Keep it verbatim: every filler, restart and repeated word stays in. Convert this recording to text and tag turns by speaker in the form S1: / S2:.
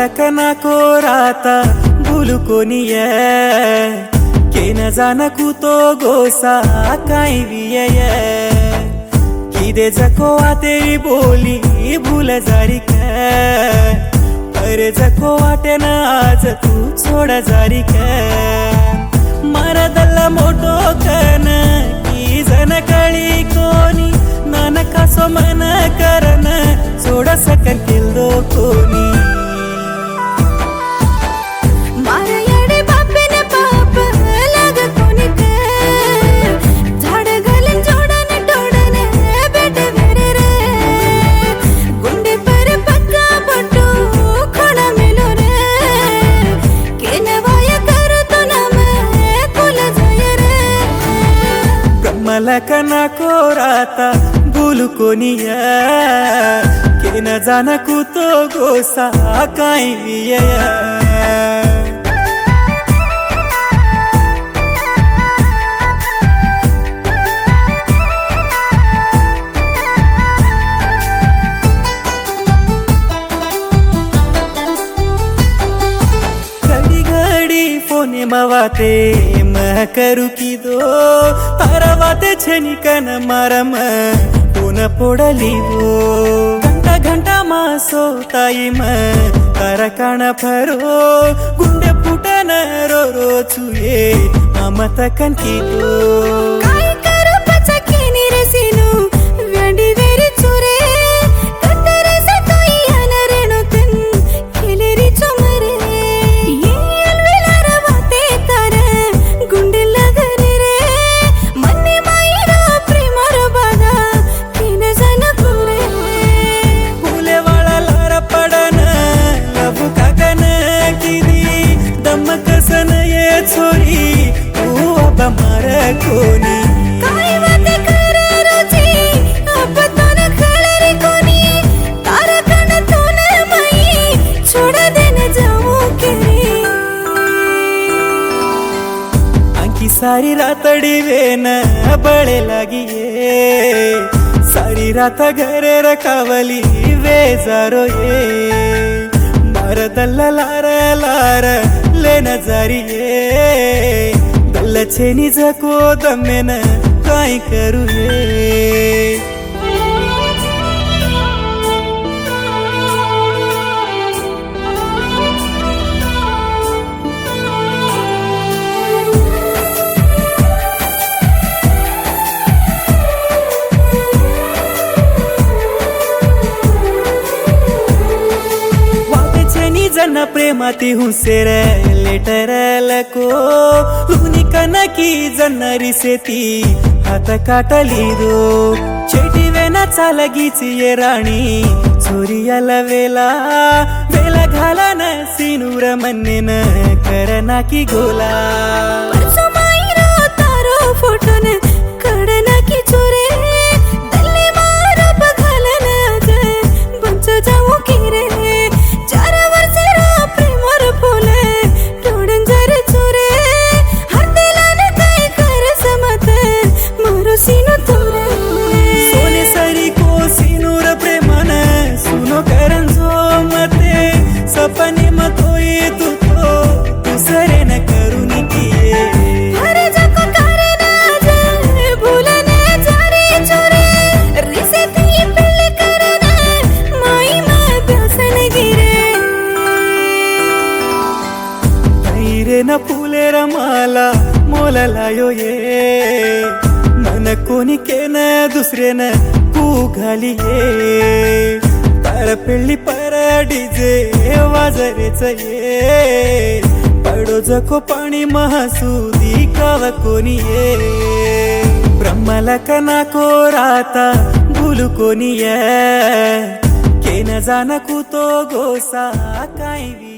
S1: ब्रह्मलकना को राता भूलू कोनी है के न जाना कुतो गोसा काई भी है कि दे जको आ तेरी बोली भूल जारी के अरे जको आटे ना आज तू छोड़ा जारी के मारा दल्ला मोटो कन की जन कळी कोनी नान कासो मन करन सोडा सकन किल्दो कोनी
S2: मारा याडे बापेने पाप लाग कोनी के झाड घालून जोडन टोडन बेटे मेरे रे गुंडे पर पक्का बटू खोडा मिलो रे केने वाय करू तो नाम कुल जाय रे
S1: ब्रह्मलकना को राता भूलू कोनी है के न जाना कुतो गोसा काई भी है मवाते मैं करू की दो तारावाते छनी कन मरम कोन पोडली वो घंटा घंटा मासो ताई मैं तारा कान फरो गुंडे फुटन रो रो छुए ममत कन की दो
S2: काय करू पचकी निरसिनु वेंडी वेरी चुरे कतरे से तोई अनरेनो तन केलेरी चमरे
S1: छोरी तू अब मारा कोनी
S2: काय बाते करे रोजी अब तो न खलरी कोनी तारा कन तूने मई छोड़ देने जाऊं के
S1: अंकी सारी रातड़ी वेन बड़े लगी ये सारी रात घरे रखावली वे जारो ये मार दल्ला लार लार लेना जारी ये दल्ला छेनी जको दमेन काई करू ये जन प्रेमाती हुसेरे लेटर लको लुनी कना की जन्नरी सेती हात काटली दो चेटी वेना चालगीची ये राणी चोरियाला वेला वेला घाला न सिनुर मन्नेन करना की गोला
S2: परसो मायरो तारो फोटोन कडना की चोरे दल्ले मारा बघालन आज बंच जाऊ की रे चार
S1: सोने सरी को सिनुर प्रेमन सुनो करन जो मते सपने मतोई तू तो दूसरे न करूनी किए
S2: हरे जाको करे ना जाए भूलने जारे चोरे रिसे ती पिल करना माई मां प्यासन गिरे
S1: तैरे न फूले रमाला मोला लायो ये मन कोनी के न दुसरे न पू घाली ये तार पिल्ली पर डीजे वाजरेच ये पडो जको पाणी महासुदी काव कोनी ये ब्रह्मलकना को राता भूलू कोनी है के न जाना कुतो गोसा काई